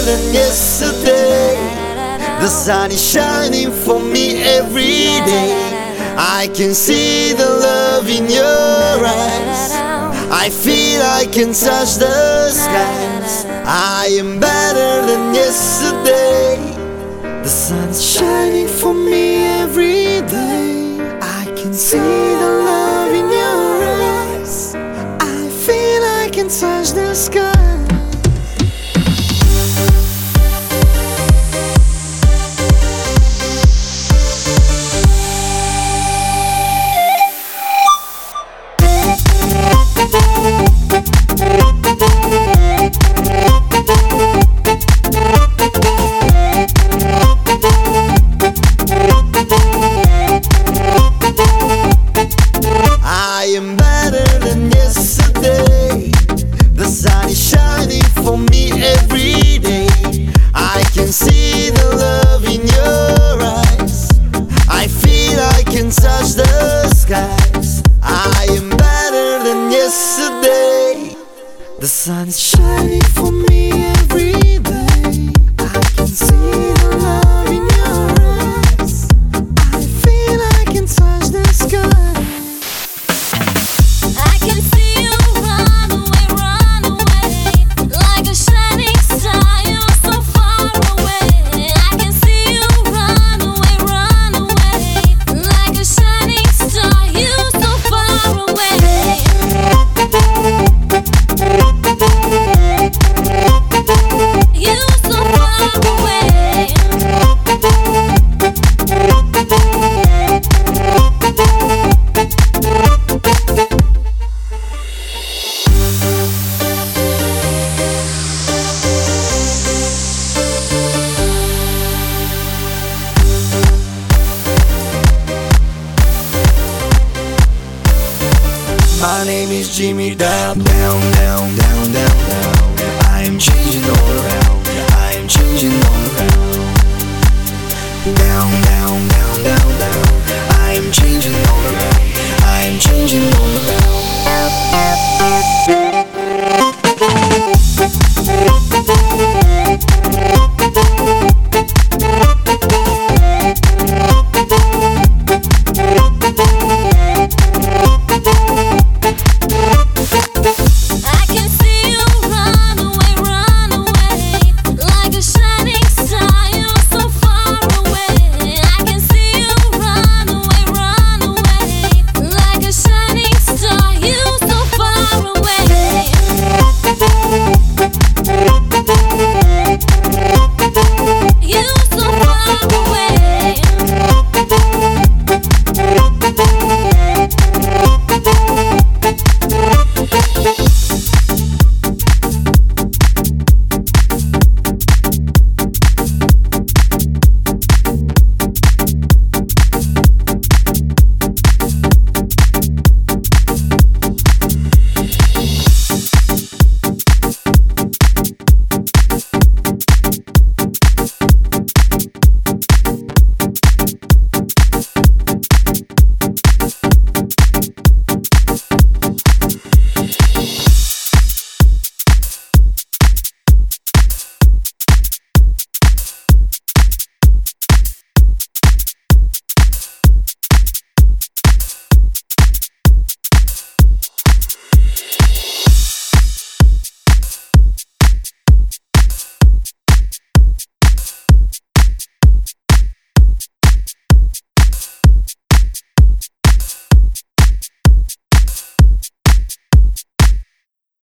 than yesterday. The sun is shining for me every day. I can see the love in your eyes. I feel I can touch the skies. I am better than yesterday. The sun is shining for me every day. I can see the love in your eyes. I feel I can touch the sky. I am better than yesterday. The sun is shining for me every day. I can see the love in your eyes. I feel I can touch the skies. I am better than yesterday. The sun is shining for me every day. I can see the love in your eyes. I feel I can touch the sky. My name is Jimmy Down, down, down, down, down.